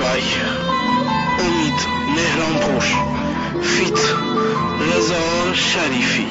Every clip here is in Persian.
بگ، امید مهرانپور، فیت رضا شریفی.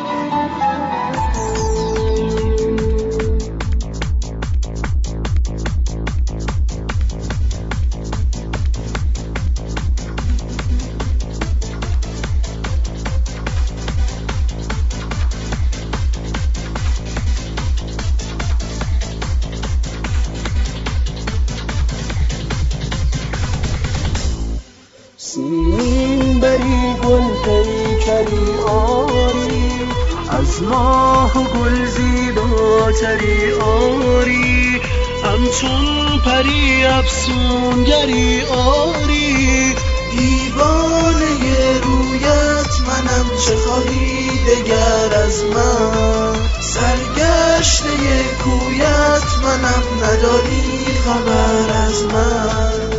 سیمین بری گل پیکری آری، از ماه و گل زیباتری آری، همچون پری افسونگری آری. دیوانه رویت منم، چه خواهی دگر از من؟ سرگشته کویت منم، نداری خبر از من.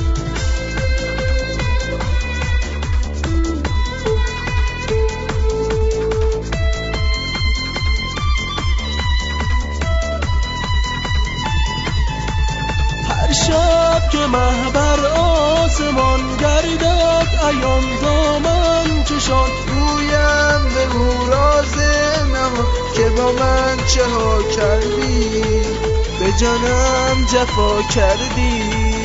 شب که مه بر آسمان گردد، عیان دامن کشان گویم به او راز نهان که با من چه ها کردی، به جانم جفا کردی.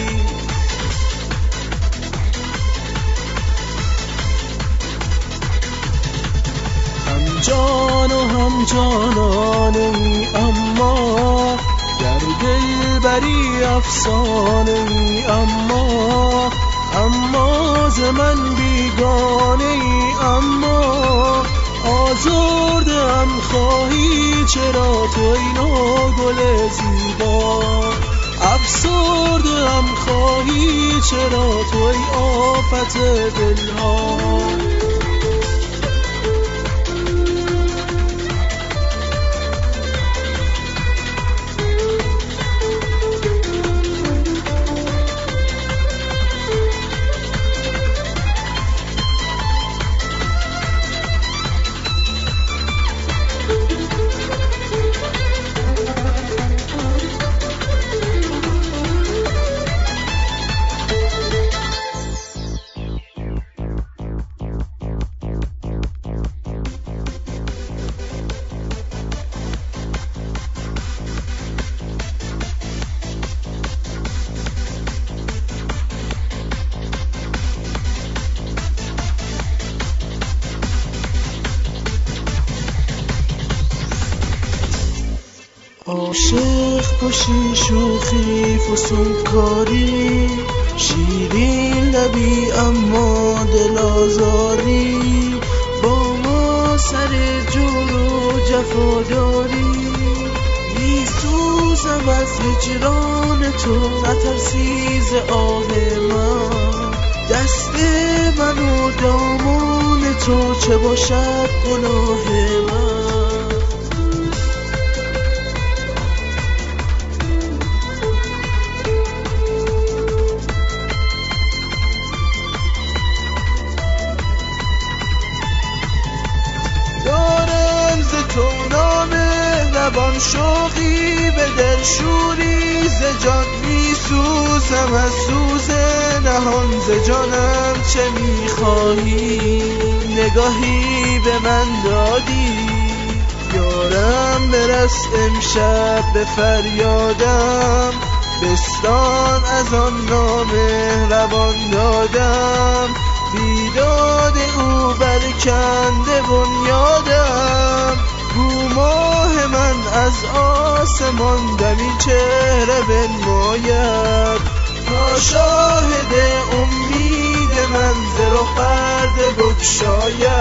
هم جان و هم جانانه، اما در دل بری افسانه ای، اما ز من بیگانه ای. اما آزرده‌ام خواهی چرا تو ای نوع گل زیبا، افسرده‌ام خواهی چرا تو ای آفت دلها. عاشق باشی، شوخی فسونکاری، شیرین لبی اما دل آزاری، با ما سر جور و جفاداری. میسوزم از هجران تو، نترسی ز آه من، دست من و دامان تو چه باشد گناه من. زبان شوقی به دل شوری، ز جان میسوزم از سوز نهان، ز جانم چه میخواهی؟ نگاهی به من دادی، یارم برس امشب به فریادم، بستان از آن نامهربان دادم، بیداد او برکنده بنیادم. گو ماه من از آسمان دمی چهره بنماید، تا شاهد امید من ز رخ پرده بگشاید.